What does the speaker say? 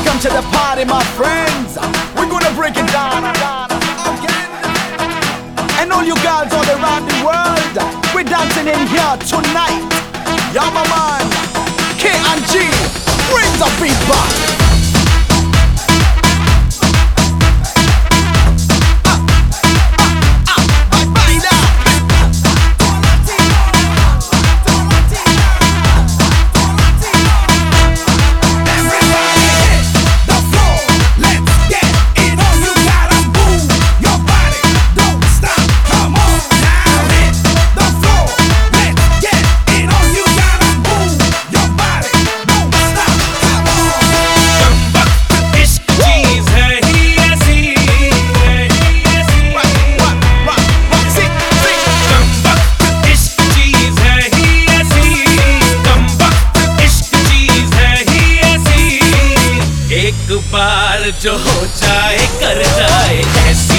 Welcome to the party, my friends. We're gonna break it down again. And all you girls all around the world, we're dancing in here tonight. Yeah, my man, K&G, bring the beat back. एक बार जो हो जाए कर जाए ऐसे।